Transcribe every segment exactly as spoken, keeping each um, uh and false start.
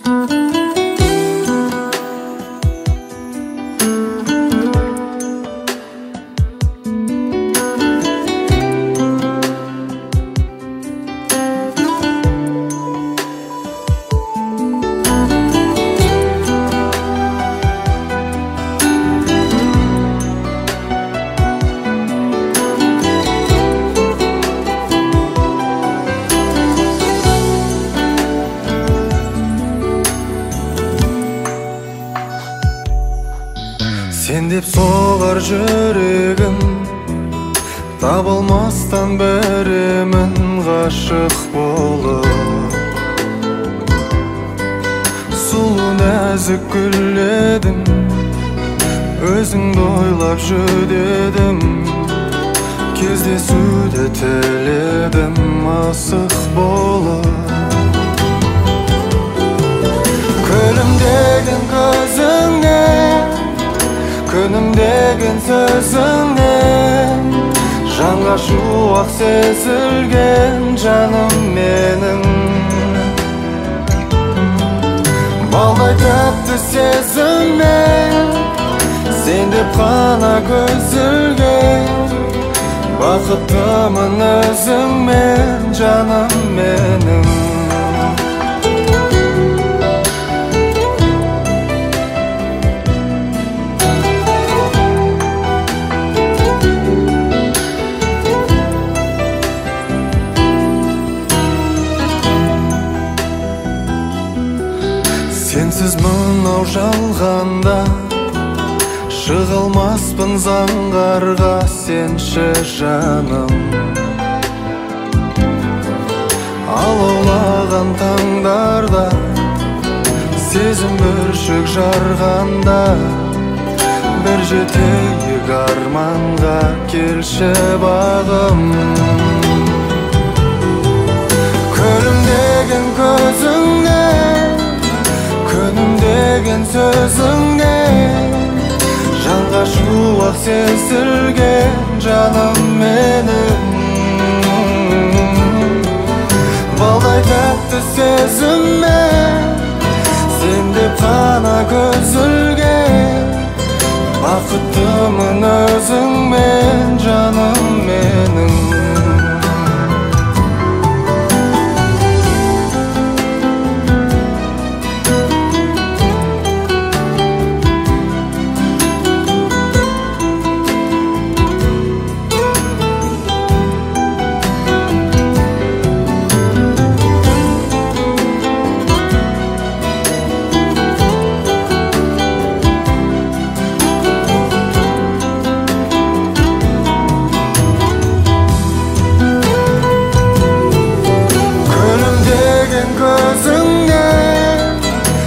Sen деп соғар жүрегім, табылмастан беремін ғашық болып. Сұлу нәзік гүл едің, өзіңді ойлап жүдедім. Кездесуде тіледім асық болып. Күлімдеген көзіңнен, күнімдеген сөзіңнен, жанға шуақ сезілген жаным менің. Балдай тәтті сезімнен, сен деп қана көзілген, бақыттымын өзіңмен жаным менің. Сенсіз мынау жалғанда шығылмаспын заңғарға, сенші жаным. Алаулаған таңдарда, сезім бүршік жарғанда, бір жетейік арманға, келші бағым. Күлімдеген көзіңнен, күнімдеген сөзіңнен, жанға шуақ сезілген жаным менің. Балдай тәтті сезіммен, сен деп қана көзілген, бақыттымын өзіңмен жаным менің.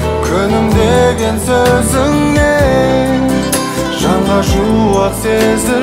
Сөзіңнен, жанға шуақ сезім